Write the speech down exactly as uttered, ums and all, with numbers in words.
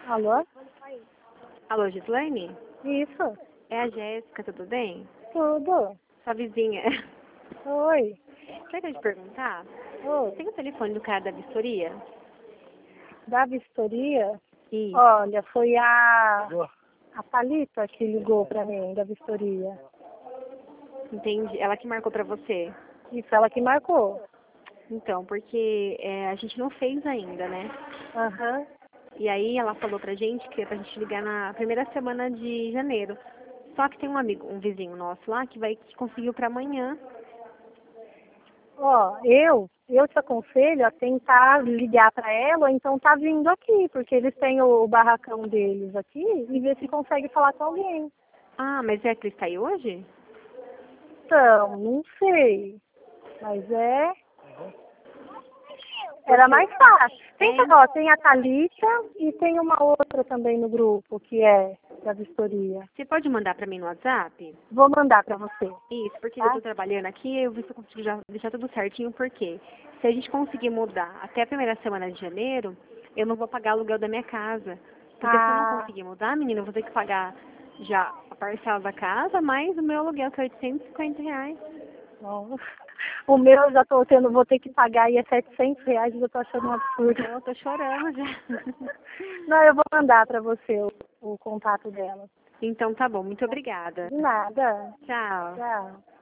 Alô? Alô, Gislaine? Isso. É a Jéssica, tudo bem? Tudo. Sua vizinha. Oi. Deixa eu te perguntar. Oi. Tem o telefone do cara da vistoria? Da vistoria? Isso. Olha, foi a, a Thalita que ligou pra mim, da vistoria. Entendi. Ela que marcou pra você. Isso, ela que marcou. Então, porque é, a gente não fez ainda, né? Aham. E aí ela falou pra gente que é pra gente ligar na primeira semana de janeiro. Só que tem um amigo, um vizinho nosso lá que vai que conseguiu pra amanhã. Ó, eu, eu te aconselho a tentar ligar pra ela ou então tá vindo aqui, porque eles têm o barracão deles aqui e ver se consegue falar com alguém. Ah, mas é que ele está aí hoje? Então, não sei. Mas é. Era mais fácil. Tem, É. ó, tem a Thalita e tem uma outra também no grupo, que é da vistoria. Você pode mandar pra mim no WhatsApp? Vou mandar pra você. Isso, porque eu Tá? tô trabalhando aqui, eu vi se eu consigo já deixar tudo certinho, porque se a gente conseguir mudar até a primeira semana de janeiro, eu não vou pagar aluguel da minha casa. Porque se eu não Ah, conseguir mudar, menina, eu vou ter que pagar já a parcela da casa, mais o meu aluguel, que é oitocentos e cinquenta reais. não. O meu eu já tô tendo, vou ter que pagar e é setecentos reais, eu tô achando um absurdo. Eu tô chorando já. Não, eu vou mandar pra você o, o contato dela. Então tá bom, muito obrigada. De nada. Tchau. Tchau.